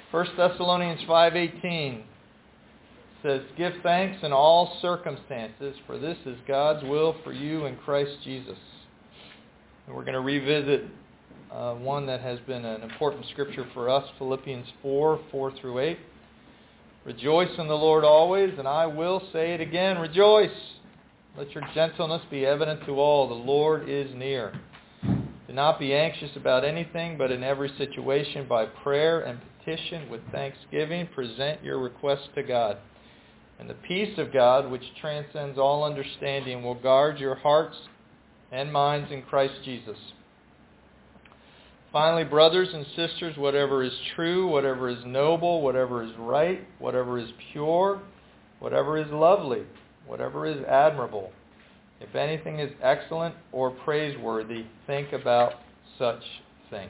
1 Thessalonians 5:18 says, "Give thanks in all circumstances, for this is God's will for you in Christ Jesus." And we're going to revisit one that has been an important scripture for us, Philippians 4 through 8. "Rejoice in the Lord always, and I will say it again, rejoice. Let your gentleness be evident to all. The Lord is near. Do not be anxious about anything, but in every situation, by prayer and petition with thanksgiving, present your requests to God. And the peace of God, which transcends all understanding, will guard your hearts and minds in Christ Jesus. Finally, brothers and sisters, whatever is true, whatever is noble, whatever is right, whatever is pure, whatever is lovely, whatever is admirable, if anything is excellent or praiseworthy, think about such things."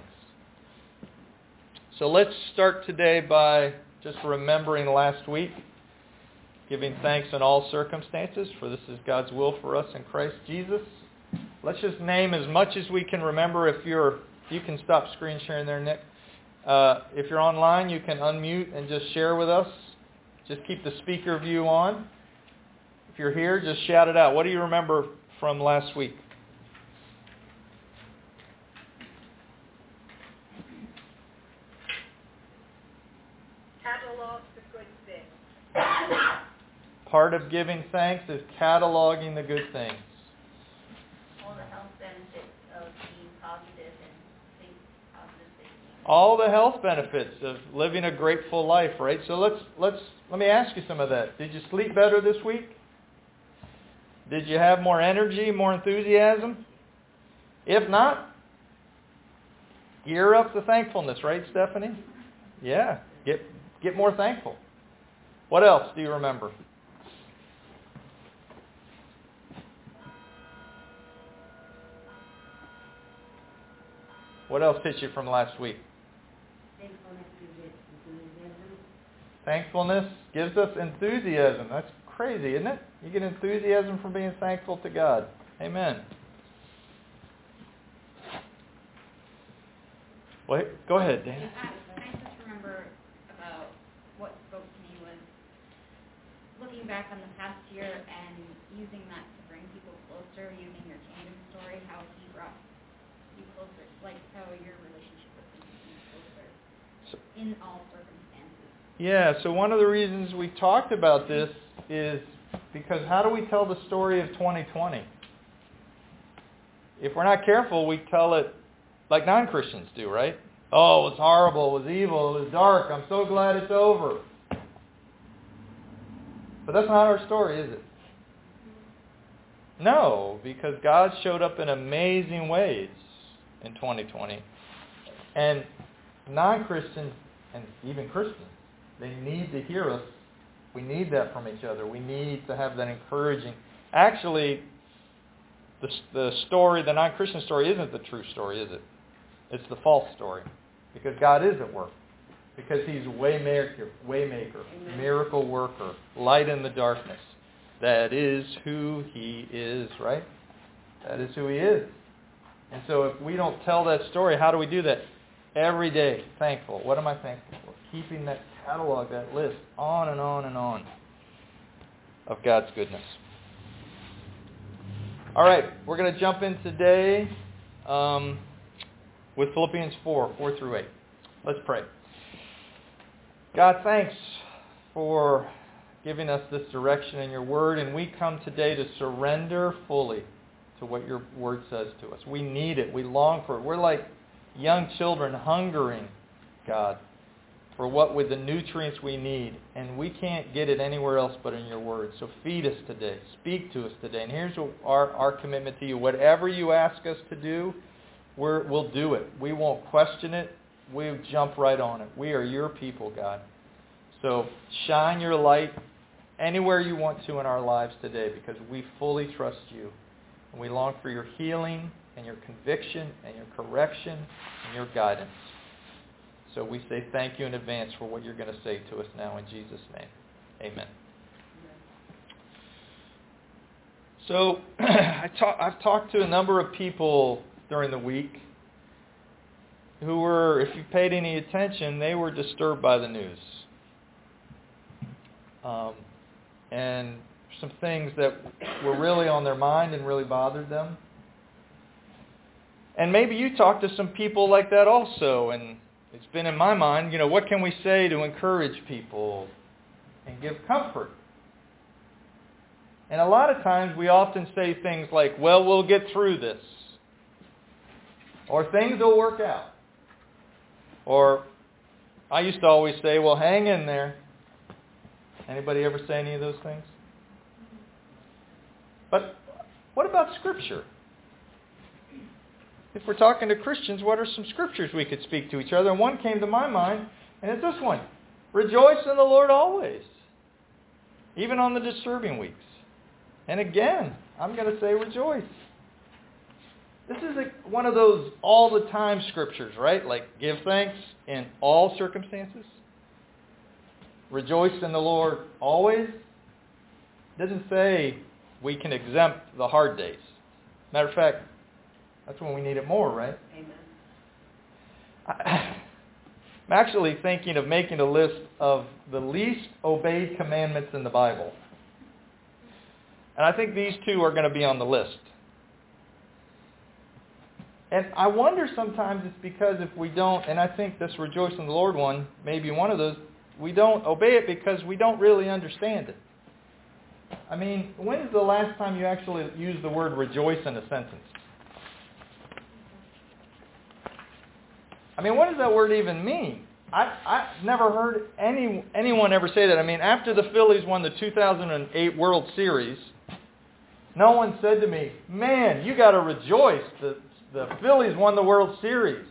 So let's start today by just remembering last week, giving thanks in all circumstances, for this is God's will for us in Christ Jesus. Let's just name as much as we can remember. You can stop screen sharing there, Nick. If you're online, you can unmute and just share with us. Just keep the speaker view on. If you're here, just shout it out. What do you remember from last week? Catalog the good things. Part of giving thanks is cataloging the good things. All the health benefits of being positive and think positive thinking. All the health benefits of living a grateful life, right? So let me ask you some of that. Did you sleep better this week? Did you have more energy, more enthusiasm? If not, gear up the thankfulness, right, Stephanie? Yeah, get more thankful. What else do you remember? What else hit you from last week? Thankfulness gives us enthusiasm. That's crazy, isn't it? You get enthusiasm from being thankful to God. Amen. Wait, go ahead, Dana. I just remember about what spoke to me was looking back on the past year and using that to bring people closer, using your tandem story, how he brought you closer, like how your relationship with him became closer in all circumstances. Yeah, so one of the reasons we talked about this is because how do we tell the story of 2020? If we're not careful, we tell it like non-Christians do, right? Oh, it was horrible, it was evil, it was dark, I'm so glad it's over. But that's not our story, is it? No, because God showed up in amazing ways in 2020. And non-Christians, and even Christians, they need to hear us. We need that from each other. We need to have that encouraging. Actually, the story, the non-Christian story, isn't the true story, is it? It's the false story. Because God is at work. Because He's waymaker, miracle worker, light in the darkness. That is who He is, right? That is who He is. And so if we don't tell that story, how do we do that? Every day, thankful. What am I thankful for? Keeping that catalog, that list, on and on and on of God's goodness. All right, we're going to jump in today with Philippians 4 through 8. Let's pray. God, thanks for giving us this direction in your word, and we come today to surrender fully to what your word says to us. We need it. We long for it. We're like young children hungering, God, for what with the nutrients we need, and we can't get it anywhere else but in your word. So feed us today. Speak to us today. And here's our commitment to you. Whatever you ask us to do, we'll do it. We won't question it. We'll jump right on it. We are your people, God. So shine your light anywhere you want to in our lives today, because we fully trust you. And we long for your healing and your conviction and your correction and your guidance. So we say thank you in advance for what you're going to say to us now in Jesus' name. Amen. So I've talked to a number of people during the week who were, if you paid any attention, they were disturbed by the news. And some things that were really on their mind and really bothered them. And maybe you talk to some people like that also, and it's been in my mind, what can we say to encourage people and give comfort? And a lot of times we often say things like, well, we'll get through this. Or things will work out. Or I used to always say, well, hang in there. Anybody ever say any of those things? But what about Scripture? If we're talking to Christians, what are some Scriptures we could speak to each other? And one came to my mind, and it's this one. Rejoice in the Lord always, even on the disturbing weeks. And again, I'm going to say rejoice. This is one of those all-the-time Scriptures, right? Like, give thanks in all circumstances. Rejoice in the Lord always. It doesn't say we can exempt the hard days. Matter of fact, that's when we need it more, right? Amen. I'm actually thinking of making a list of the least obeyed commandments in the Bible. And I think these two are going to be on the list. And I wonder sometimes it's because if we don't, and I think this rejoice in the Lord one may be one of those, we don't obey it because we don't really understand it. I mean, when is the last time you actually used the word rejoice in a sentence? I mean, what does that word even mean? I've never heard anyone ever say that. I mean, after the Phillies won the 2008 World Series, no one said to me, man, you got to rejoice. The Phillies won the World Series.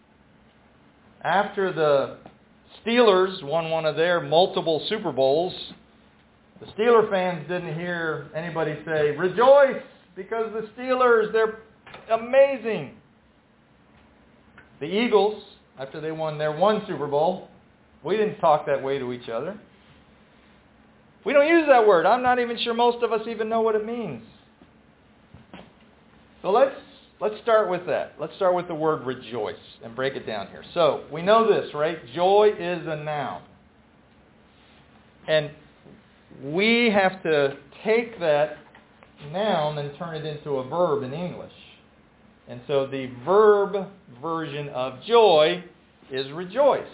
After the Steelers won one of their multiple Super Bowls, the Steeler fans didn't hear anybody say, rejoice, because the Steelers, they're amazing. The Eagles, after they won their one Super Bowl, we didn't talk that way to each other. We don't use that word. I'm not even sure most of us even know what it means. So let's start with that. Let's start with the word rejoice and break it down here. So we know this, right? Joy is a noun. And we have to take that noun and turn it into a verb in English. And so the verb version of joy is rejoice.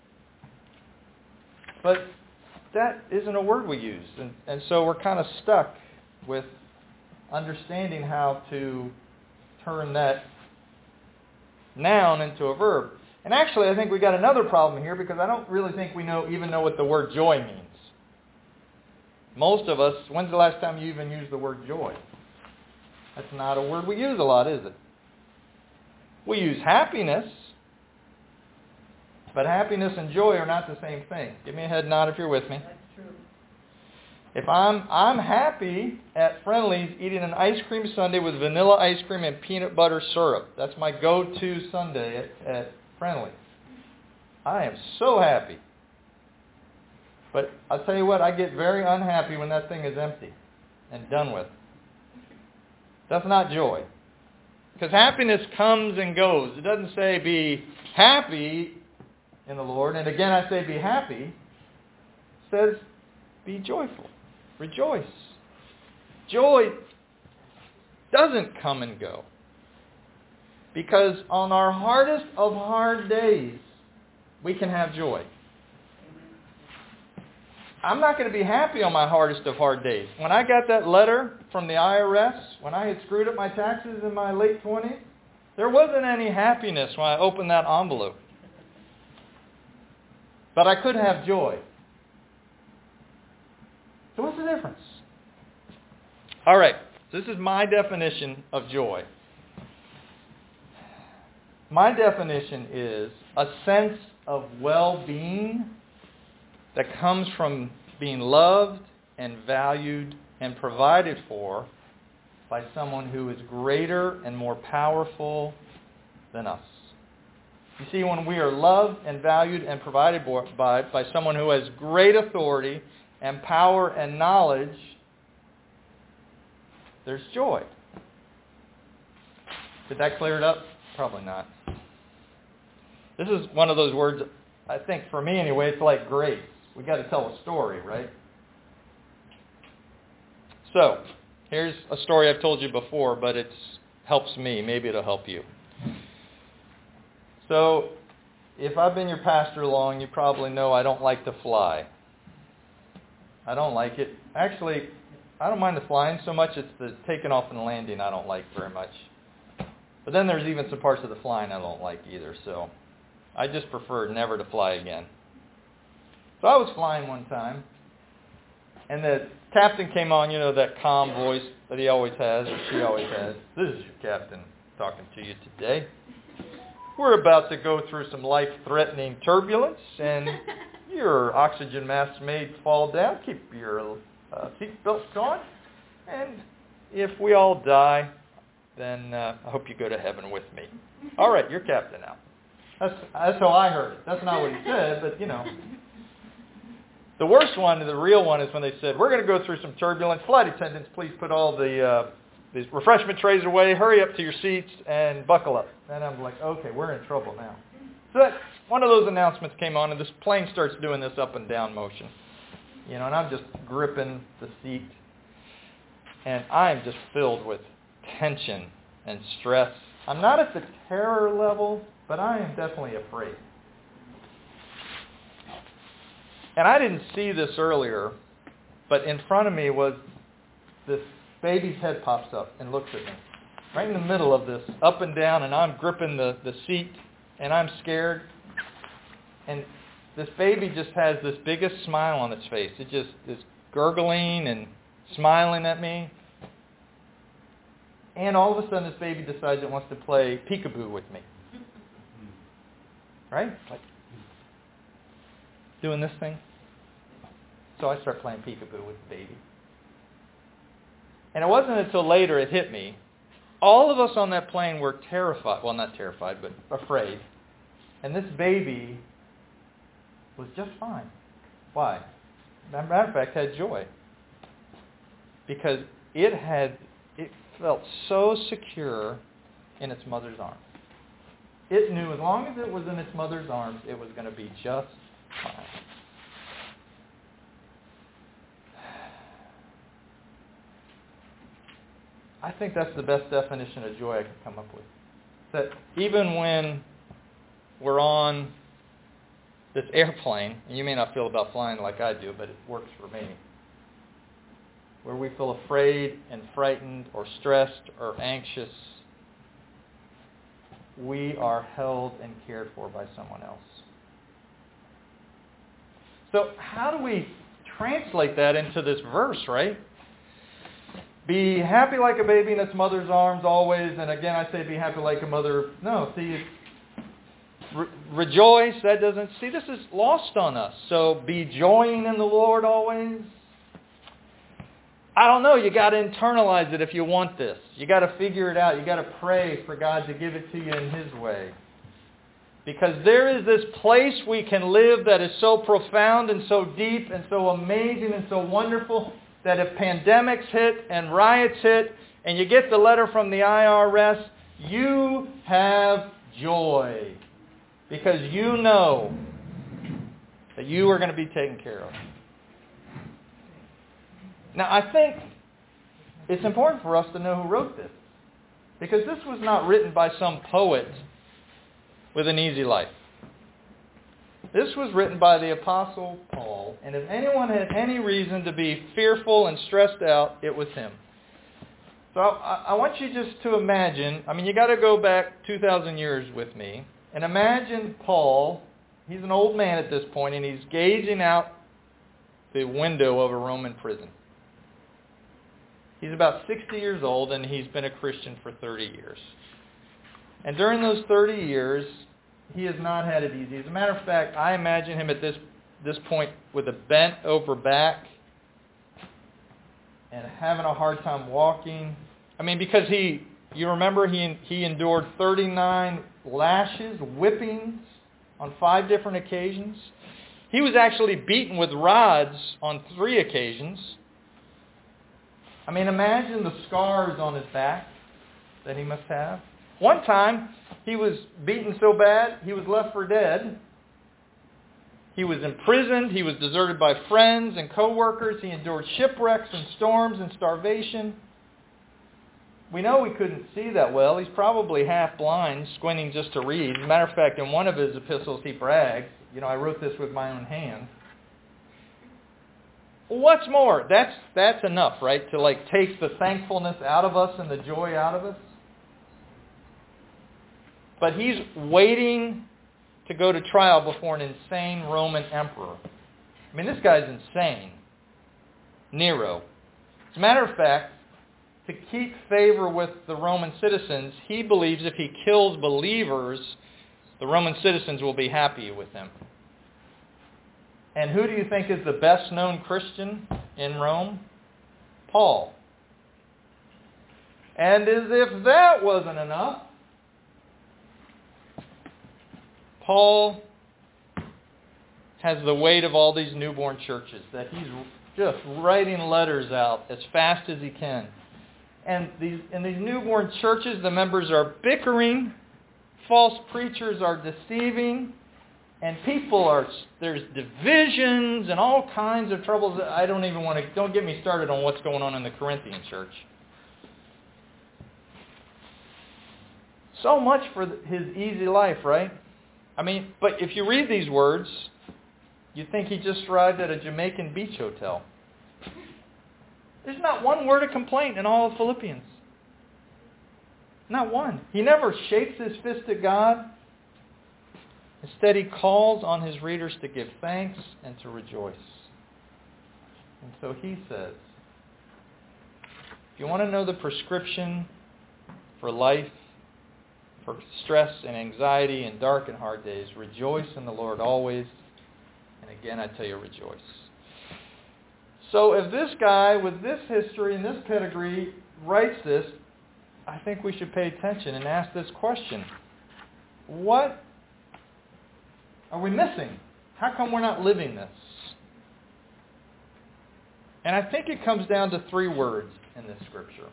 But that isn't a word we use. And so we're kind of stuck with understanding how to turn that noun into a verb. And actually, I think we got another problem here because I don't really think we even know what the word joy means. Most of us, when's the last time you even used the word joy? That's not a word we use a lot, is it? We use happiness, but happiness and joy are not the same thing. Give me a head nod if you're with me. That's true. If I'm happy at Friendly's eating an ice cream sundae with vanilla ice cream and peanut butter syrup. That's my go-to sundae at Friendly. I am so happy. But I'll tell you what, I get very unhappy when that thing is empty and done with. That's not joy. Because happiness comes and goes. It doesn't say be happy in the Lord. And again, I say be happy. It says be joyful. Rejoice. Joy doesn't come and go. Because on our hardest of hard days, we can have joy. I'm not going to be happy on my hardest of hard days. When I got that letter from the IRS, when I had screwed up my taxes in my late 20s, there wasn't any happiness when I opened that envelope. But I could have joy. So what's the difference? All right, this is my definition of joy. My definition is a sense of well-being that comes from being loved and valued and provided for by someone who is greater and more powerful than us. You see, when we are loved and valued and provided by someone who has great authority and power and knowledge, there's joy. Did that clear it up? Probably not. This is one of those words, I think for me anyway, it's like grace. We got to tell a story, right? So, here's a story I've told you before, but it helps me. Maybe it'll help you. So, if I've been your pastor long, you probably know I don't like to fly. I don't like it. Actually, I don't mind the flying so much. It's the taking off and landing I don't like very much. But then there's even some parts of the flying I don't like either. So I just prefer never to fly again. So I was flying one time, and the captain came on, that calm voice that he always has, or she always has. This is your captain talking to you today. We're about to go through some life-threatening turbulence, and your oxygen mask may fall down. Keep your seatbelts on. And if we all die, then I hope you go to heaven with me. All right, you're captain now. That's how I heard it. That's not what he said, but The worst one, the real one, is when they said, we're going to go through some turbulence. Flight attendants, please put all these refreshment trays away. Hurry up to your seats and buckle up. And I'm like, okay, we're in trouble now. So one of those announcements came on, and this plane starts doing this up and down motion. And I'm just gripping the seat. And I'm just filled with tension and stress. I'm not at the terror level, but I am definitely afraid. And I didn't see this earlier, but in front of me was this baby's head pops up and looks at me. Right in the middle of this, up and down, and I'm gripping the seat, and I'm scared. And this baby just has this biggest smile on its face. It just is gurgling and smiling at me. And all of a sudden, this baby decides it wants to play peekaboo with me. Right? Like doing this thing. So I start playing peekaboo with the baby. And it wasn't until later it hit me. All of us on that plane were terrified. Well, not terrified, but afraid. And this baby was just fine. Why? As a matter of fact, had joy. Because it felt so secure in its mother's arms. It knew as long as it was in its mother's arms, it was going to be just fine. I think that's the best definition of joy I could come up with. That even when we're on this airplane, and you may not feel about flying like I do, but it works for me, where we feel afraid and frightened or stressed or anxious, we are held and cared for by someone else. So how do we translate that into this verse, right? Be happy like a baby in its mother's arms always. And again, I say be happy like a mother. No, see, rejoice. That doesn't... See, this is lost on us. So be joying in the Lord always. I don't know. You got to internalize it if you want this. You got to figure it out. You got to pray for God to give it to you in His way. Because there is this place we can live that is so profound and so deep and so amazing and so wonderful that if pandemics hit and riots hit and you get the letter from the IRS, you have joy. Because you know that you are going to be taken care of. Now, I think it's important for us to know who wrote this. Because this was not written by some poet with an easy life. This was written by the Apostle Paul, and if anyone had any reason to be fearful and stressed out, it was him. So I want you just to imagine, you got to go back 2,000 years with me, and imagine Paul. He's an old man at this point, and he's gazing out the window of a Roman prison. He's about 60 years old, and he's been a Christian for 30 years. And during those 30 years, he has not had it easy. As a matter of fact, I imagine him at this point with a bent over back and having a hard time walking. Because you remember he endured 39 lashes, whippings on 5 different occasions. He was actually beaten with rods on 3 occasions. Imagine the scars on his back that he must have. One time, He was beaten so bad, he was left for dead. He was imprisoned. He was deserted by friends and co-workers. He endured shipwrecks and storms and starvation. We know he couldn't see that well. He's probably half blind, squinting just to read. As a matter of fact, in one of his epistles, he brags, I wrote this with my own hand. What's more, that's enough, right? To take the thankfulness out of us and the joy out of us. But he's waiting to go to trial before an insane Roman emperor. I mean, this guy's insane. Nero. As a matter of fact, to keep favor with the Roman citizens, he believes if he kills believers, the Roman citizens will be happy with him. And who do you think is the best known Christian in Rome? Paul. And as if that wasn't enough, Paul has the weight of all these newborn churches, that he's just writing letters out as fast as he can. And in these newborn churches, the members are bickering, false preachers are deceiving, and there's divisions and all kinds of troubles. Don't get me started on what's going on in the Corinthian church. So much for his easy life, right? I mean, but if you read these words, you'd think he just arrived at a Jamaican beach hotel. There's not one word of complaint in all of Philippians. Not one. He never shakes his fist at God. Instead, he calls on his readers to give thanks and to rejoice. And so he says, if you want to know the prescription for life, for stress and anxiety and dark and hard days, rejoice in the Lord always. And again, I tell you, rejoice. So if this guy with this history and this pedigree writes this, I think we should pay attention and ask this question. What are we missing? How come we're not living this? And I think it comes down to 3 words in this scripture.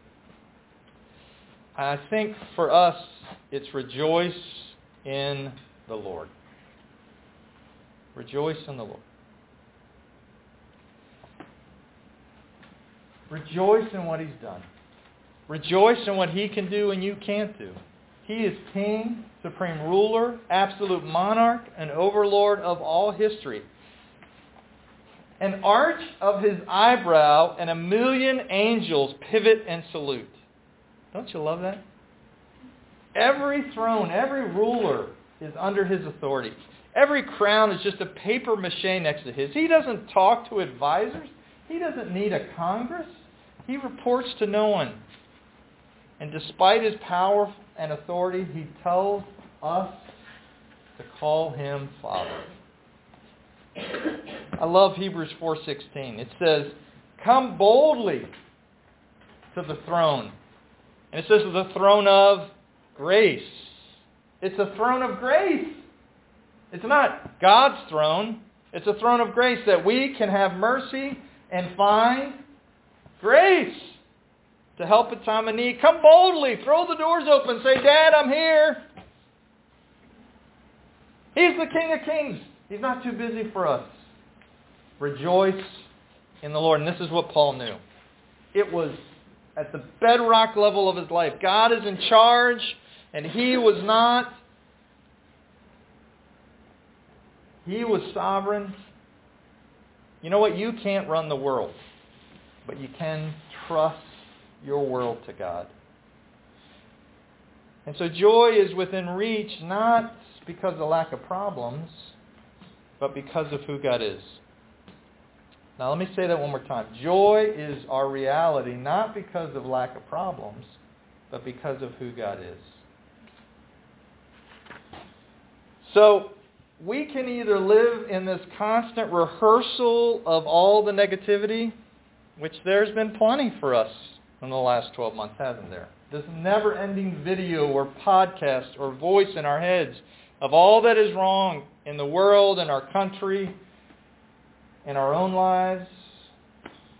I think for us, it's rejoice in the Lord. Rejoice in the Lord. Rejoice in what he's done. Rejoice in what he can do and you can't do. He is king, supreme ruler, absolute monarch, and overlord of all history. An arch of his eyebrow and 1,000,000 angels pivot and salute. Don't you love that? Every throne, every ruler is under his authority. Every crown is just a paper mache next to his. He doesn't talk to advisors. He doesn't need a Congress. He reports to no one. And despite his power and authority, he tells us to call him Father. I love Hebrews 4:16. It says, come boldly to the throne. And it says the throne of grace. It's a throne of grace. It's not God's throne. It's a throne of grace that we can have mercy and find grace to help at time of need. Come boldly. Throw the doors open. Say, Dad, I'm here. He's the King of Kings. He's not too busy for us. Rejoice in the Lord. And this is what Paul knew. It was at the bedrock level of his life. God is in charge, and he was not. He was sovereign. You know what? You can't run the world, but you can trust your world to God. And so joy is within reach, not because of lack of problems, but because of who God is. Now let me say that one more time. Joy is our reality, not because of lack of problems, but because of who God is. So we can either live in this constant rehearsal of all the negativity, which there's been plenty for us in the last 12 months, hasn't there? This never-ending video or podcast or voice in our heads of all that is wrong in the world, in our country, in our own lives.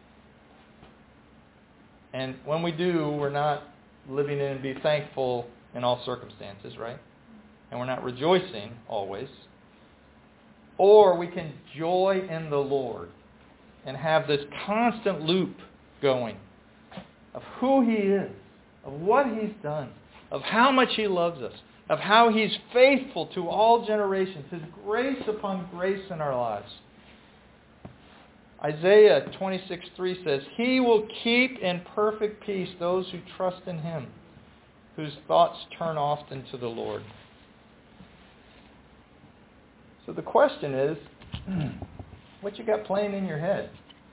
And when we do, we're not living in and be thankful in all circumstances, right? And we're not rejoicing always. Or we can joy in the Lord and have this constant loop going of who He is, of what He's done, of how much He loves us, of how He's faithful to all generations, His grace upon grace in our lives. Isaiah 26:3 says, He will keep in perfect peace those who trust in Him, whose thoughts turn often to the Lord. So the question is, what you got playing in your head?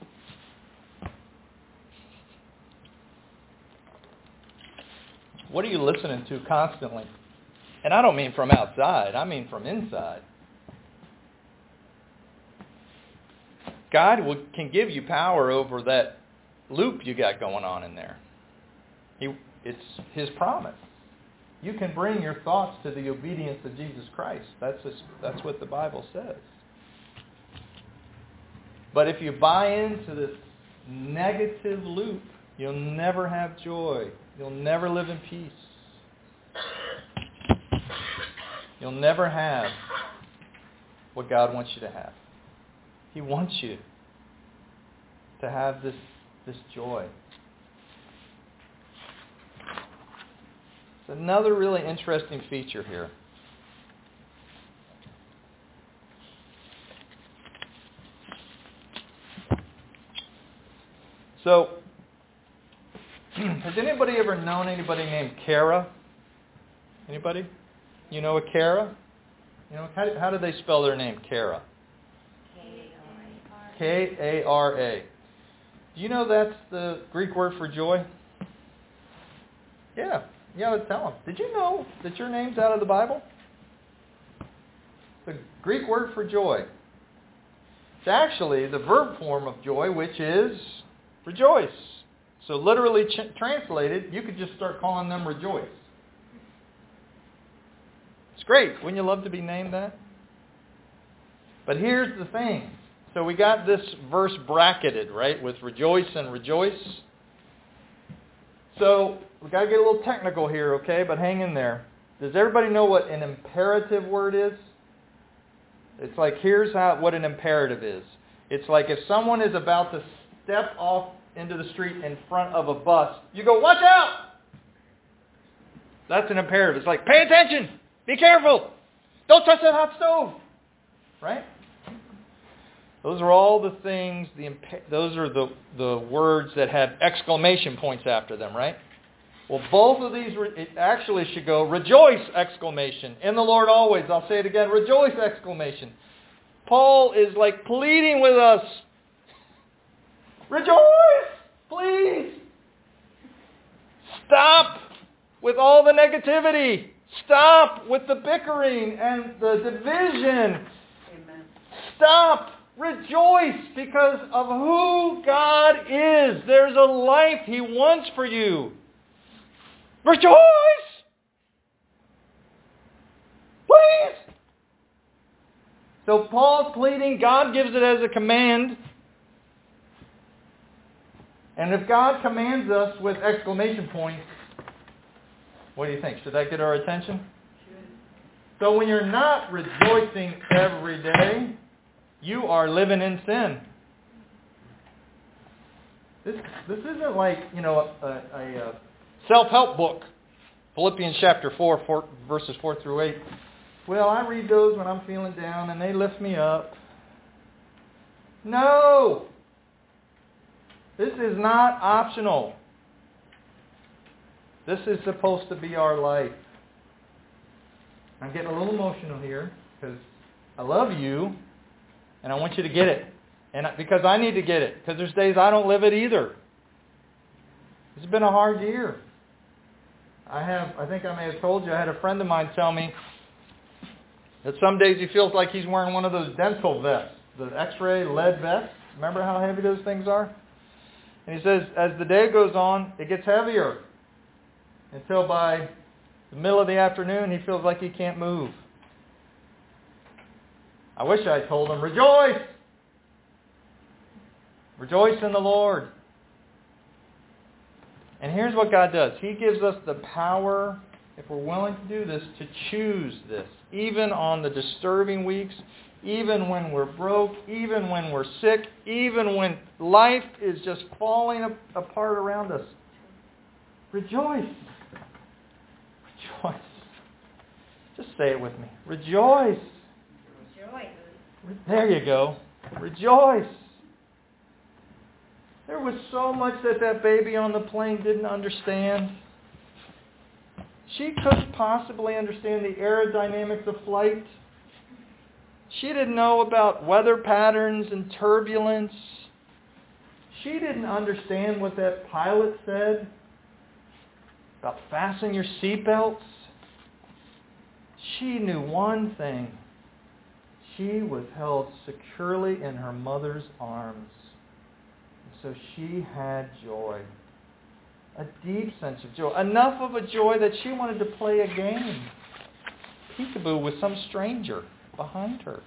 What are you listening to constantly? And I don't mean from outside, I mean from inside. God can give you power over that loop you got going on in there. It's His promise. You can bring your thoughts to the obedience of Jesus Christ. That's what the Bible says. But if you buy into this negative loop, you'll never have joy. You'll never live in peace. You'll never have what God wants you to have. He wants you to have this joy. It's another really interesting feature here. So, has anybody ever known anybody named Kara? Anybody? You know a Kara? You know, how do they spell their name, Kara? K-A-R-A. Do you know that's the Greek word for joy? Yeah, let's tell them. Did you know that your name's out of the Bible? The Greek word for joy. It's actually the verb form of joy, which is rejoice. So literally translated, you could just start calling them rejoice. It's great. Wouldn't you love to be named that? But here's the thing. So we got this verse bracketed, right, with rejoice and rejoice. So we've got to get a little technical here, okay, but hang in there. Does everybody know what an imperative word is? It's like, here's what an imperative is. It's like if someone is about to step off into the street in front of a bus, you go, watch out! That's an imperative. It's like, pay attention! Be careful! Don't touch that hot stove! Right? Those are all the things, those are the words that have exclamation points after them, right? Well, both of these, it actually should go, rejoice, exclamation. In the Lord always. I'll say it again, rejoice, exclamation. Paul is like pleading with us. Rejoice, please. Stop with all the negativity. Stop with the bickering and the division. Amen. Stop. Rejoice because of who God is. There's a life He wants for you. Rejoice! Please! So Paul's pleading, God gives it as a command. And if God commands us with exclamation points, what do you think? Should that get our attention? So when you're not rejoicing every day, you are living in sin. This isn't like, a self-help book. Philippians chapter 4, verses 4 through 8. Well, I read those when I'm feeling down and they lift me up. No! This is not optional. This is supposed to be our life. I'm getting a little emotional here because I love you and I want you to get it. And because I need to get it. Because there's days I don't live it either. It's been a hard year. I think I may have told you, I had a friend of mine tell me that some days he feels like he's wearing one of those dental vests, the X-ray lead vests. Remember how heavy those things are? And he says, as the day goes on, it gets heavier. Until by the middle of the afternoon, he feels like he can't move. I wish I told him, rejoice! Rejoice in the Lord. And here's what God does. He gives us the power if we're willing to do this, to choose this, even on the disturbing weeks, even when we're broke, even when we're sick, even when life is just falling apart around us. Rejoice. Rejoice. Just say it with me. Rejoice. Rejoice. There you go. Rejoice. There was so much that baby on the plane didn't understand. She couldn't possibly understand the aerodynamics of flight. She didn't know about weather patterns and turbulence. She didn't understand what that pilot said about fasten your seatbelts. She knew one thing. She was held securely in her mother's arms. And so she had joy. A deep sense of joy. Enough of a joy that she wanted to play a game. Peekaboo with some stranger behind her.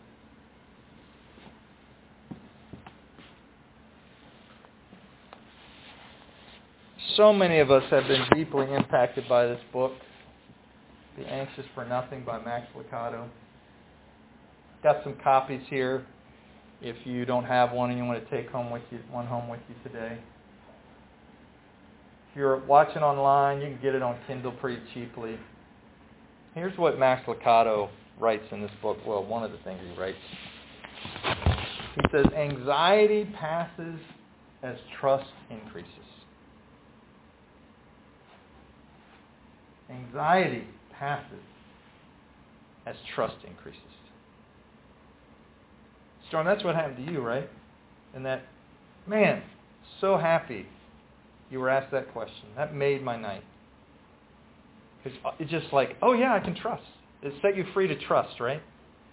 So many of us have been deeply impacted by this book, Be Anxious for Nothing by Max Lucado. Got some copies here. If you don't have one and you want to take one home with you today. If you're watching online, you can get it on Kindle pretty cheaply. Here's what Max Lucado writes in this book. Well, one of the things he writes. He says, anxiety passes as trust increases. Anxiety passes as trust increases. Storm, that's what happened to you, right? And that, man, so happy you were asked that question. That made my night. Because it's just like, oh yeah, I can trust. It set you free to trust, right?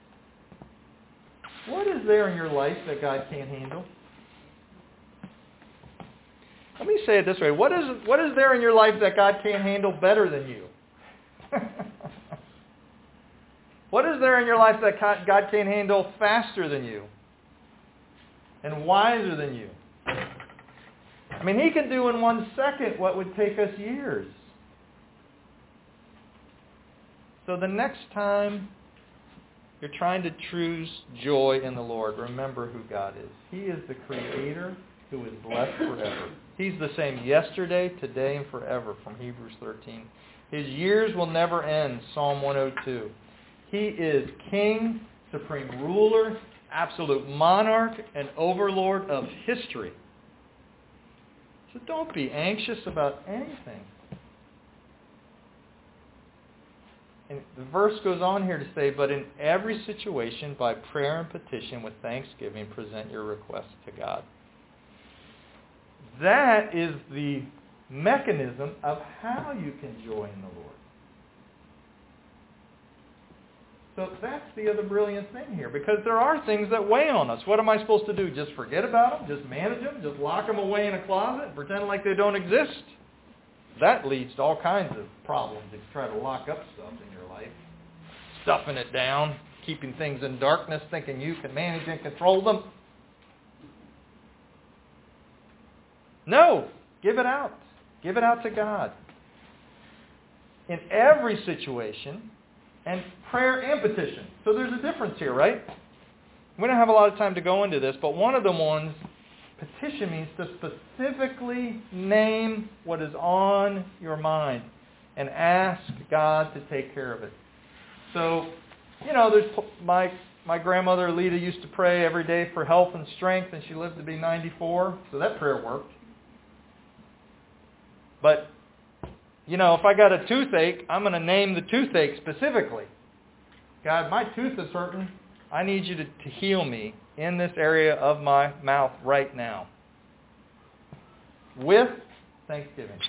What is there in your life that God can't handle? Let me say it this way. What is there in your life that God can't handle better than you? What is there in your life that God can't handle faster than you? And wiser than you? I mean, He can do in 1 second what would take us years. So the next time you're trying to choose joy in the Lord, remember who God is. He is the Creator who is blessed forever. He's the same yesterday, today, and forever, from Hebrews 13. His years will never end, Psalm 102. He is King, supreme ruler, absolute monarch, and overlord of history. So don't be anxious about anything. And the verse goes on here to say, but in every situation, by prayer and petition with thanksgiving, present your requests to God. That is the mechanism of how you can joy in the Lord. So that's the other brilliant thing here, because there are things that weigh on us. What am I supposed to do? Just forget about them? Just manage them? Just lock them away in a closet and pretend like they don't exist? That leads to all kinds of problems if you try to lock up stuff in your life. Stuffing it down, keeping things in darkness, thinking you can manage and control them. No, give it out. Give it out to God. In every situation, and prayer and petition. So there's a difference here, right? We don't have a lot of time to go into this, but one of the ones, petition means to specifically name what is on your mind and ask God to take care of it. So, there's my grandmother Lita used to pray every day for health and strength, and she lived to be 94, so that prayer worked. But, if I got a toothache, I'm going to name the toothache specifically. God, my tooth is hurting. I need you to heal me in this area of my mouth right now. With thanksgiving.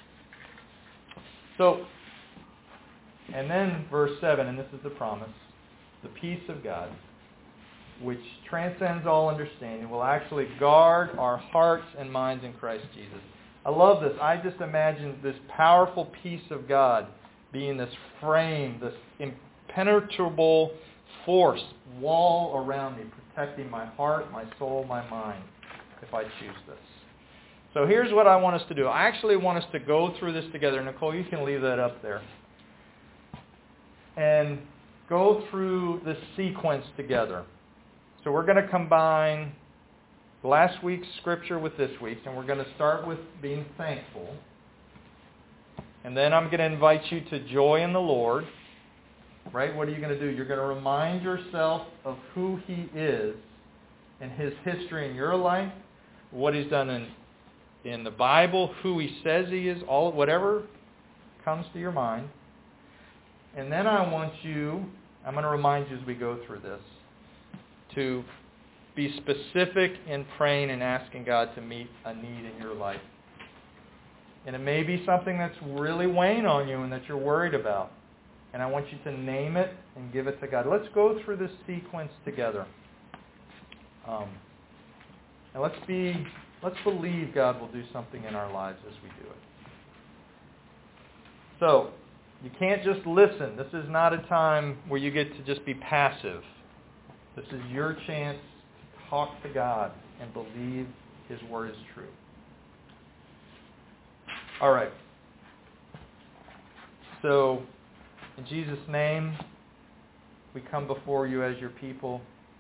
So, and then verse 7, and this is the promise. The peace of God, which transcends all understanding, will actually guard our hearts and minds in Christ Jesus. I love this. I just imagine this powerful peace of God being this frame, this impenetrable force, wall around me, protecting my heart, my soul, my mind, if I choose this. So here's what I want us to do. I actually want us to go through this together. Nicole, you can leave that up there. and go through this sequence together. So we're going to combine last week's scripture with this week's, and we're going to start with being thankful. And then I'm going to invite you to joy in the Lord. Right? What are you going to do? You're going to remind yourself of who He is and His history in your life, what He's done in the Bible, who He says He is, whatever comes to your mind. And then I'm going to remind you as we go through this, to be specific in praying and asking God to meet a need in your life. And it may be something that's really weighing on you and that you're worried about. And I want you to name it and give it to God. Let's go through this sequence together. And let's believe God will do something in our lives as we do it. So, you can't just listen. This is not a time where you get to just be passive. This is your chance to talk to God and believe His Word is true. All right. So, in Jesus' name, we come before you as your people,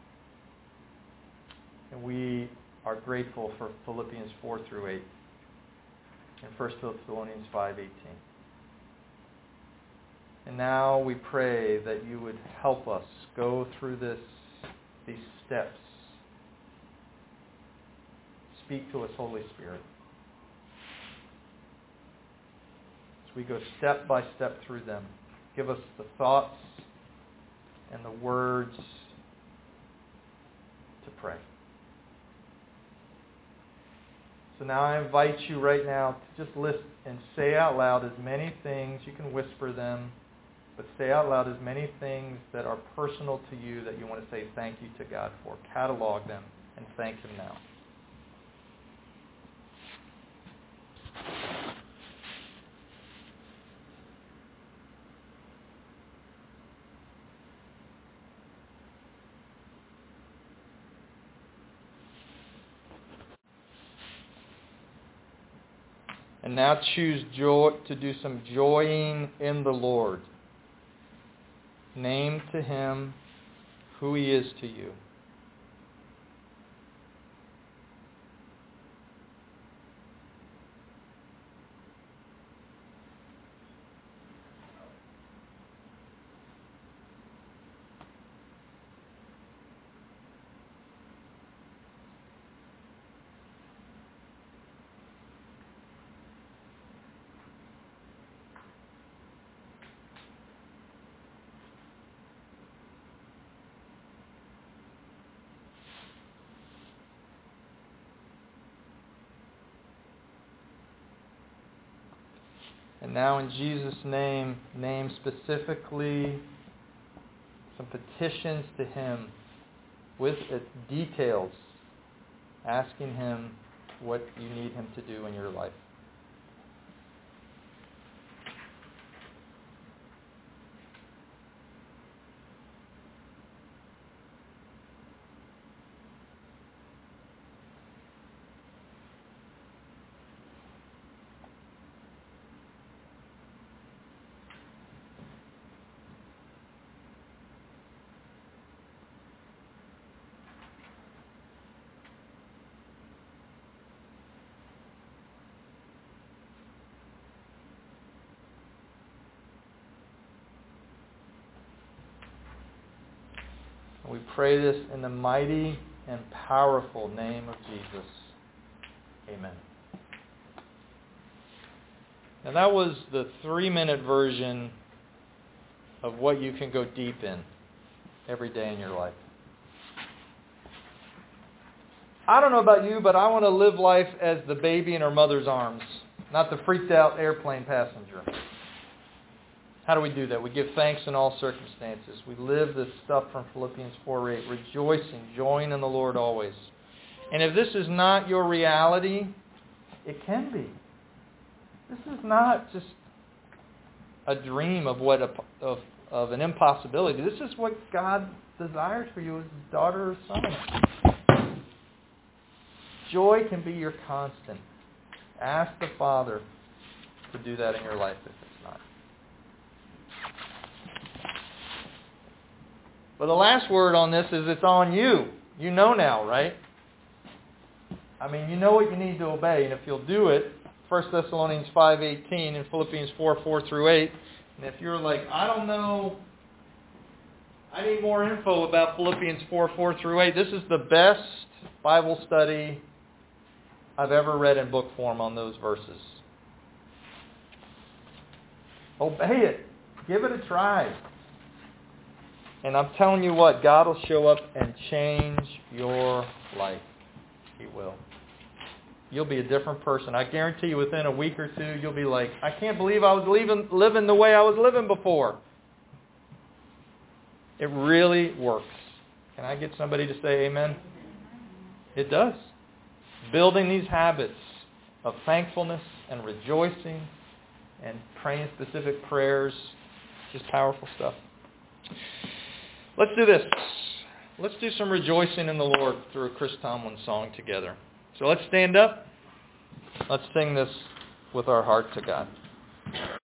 and we are grateful for Philippians 4 through 8 and 1 Thessalonians 5:18. And now we pray that you would help us go through these steps. Speak to us, Holy Spirit. As we go step by step through them, give us the thoughts and the words to pray. So now I invite you right now to just listen and say out loud as many things. You can whisper them, but say out loud as many things that are personal to you that you want to say thank you to God for. Catalog them and thank Him now. And now choose joy to do some joying in the Lord. Name to Him who He is to you. And now in Jesus' name, name specifically some petitions to Him with details, asking Him what you need Him to do in your life. We pray this in the mighty and powerful name of Jesus. Amen. Now that was the 3-minute version of what you can go deep in every day in your life. I don't know about you, but I want to live life as the baby in her mother's arms, not the freaked out airplane passenger. How do we do that? We give thanks in all circumstances. We live this stuff from Philippians 4:8, rejoicing, joying in the Lord always. And if this is not your reality, it can be. This is not just a dream of of an impossibility. This is what God desires for you as His daughter or son. Joy can be your constant. Ask the Father to do that in your life if it's not. But the last word on this is it's on you. You know now, right? I mean, you know what you need to obey. And if you'll do it, 1 Thessalonians 5:18 and Philippians 4:4-8. And if you're like, I don't know, I need more info about Philippians 4:4-8. This is the best Bible study I've ever read in book form on those verses. Obey it. Give it a try. And I'm telling you what, God will show up and change your life. He will. You'll be a different person. I guarantee you within a week or two, you'll be like, I can't believe I was living the way I was living before. It really works. Can I get somebody to say amen? It does. Building these habits of thankfulness and rejoicing and praying specific prayers, just powerful stuff. Let's do this. Let's do some rejoicing in the Lord through a Chris Tomlin song together. So let's stand up. Let's sing this with our heart to God.